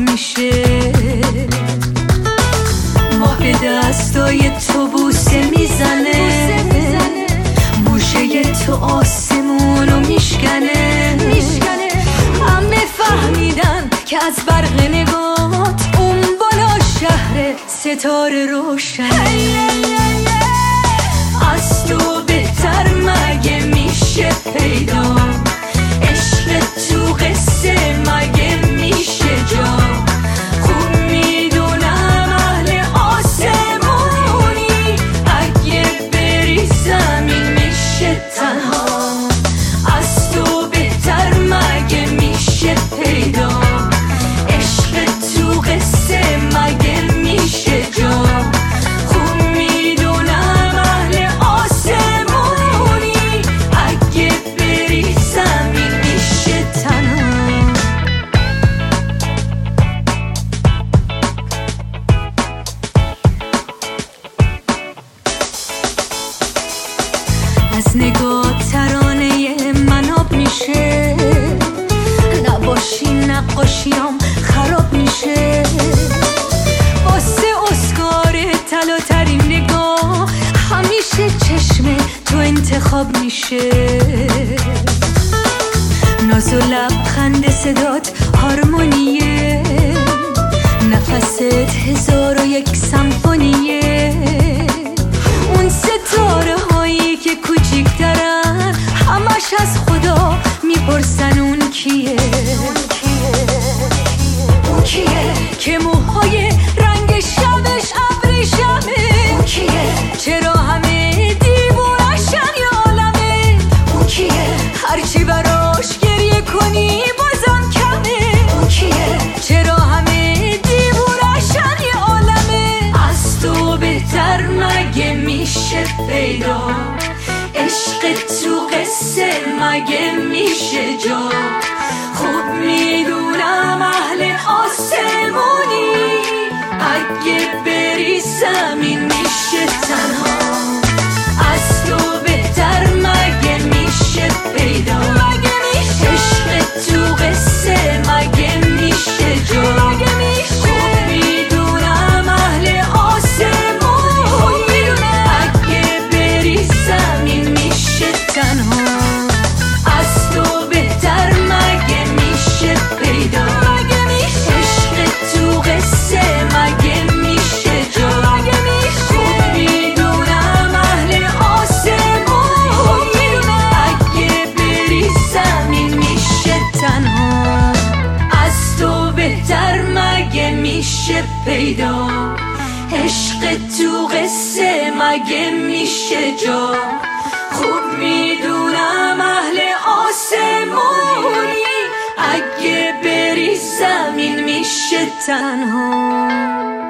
میشه. ماه به دستای تو بوسه میزنه، موشه تو آسمونو میشکنه. همه فهمیدن که از برق نگات اون بالا شهر ستاره روشن. از تو بهتر مگه میشه پیدا، عشق تو قصه مگه میشه جا. خوب میدونم اهل آسمونی، اگه بری زمین میشه تنها. از تو بهتر مگه میشه پیدا، عشق تو قصه مگه میشه جا. خوب میدونم اهل آسمونی، اگه بری زمین میشه تنها. از نگاه ترانه من آب میشه، نباشی نقاشیام خراب میشه. واسه اسکار طلا ترین نگاه همیشه چشم تو انتخاب میشه. ناز و لبخند صدات هارمونیه، نفست 1001 سمفونیه. اون ستاره هایی که کوچیکترن همش از خدا میپرسن اون کیه. اون کیه که موهای رنگ شبش ابریشمه. اون کیه چرا همه دیوونشن یه عالمه. اون کیه هرچی براش گریه کنی بازم کمه. اون کیه چرا همه دیوونشن یه عالمه. از تو بهتر مگه میشه پیدا، عشق تو قصه مگه میشه جا. خوب میدونم اهل آسمونی، اگه بری زمین میشه تنها. از تو بهتر مگه میشه پیدا، عشق تو قصه مگه میشه جا. خوب میدونم اهل آسمونی، اگه بری زمین میشه تنها. از تو بهتر مگه میشه پیدا، عشق تو قصه مگه میشه جا. خوب میدونم اهل آسمونی، اگه بری زمین میشه تنها. از تو بهتر مگه میشه پیدا، عشق تو قصه مگه میشه جا. خوب میدونم اهل آسمونی، اگه بری زمین میشه تنها.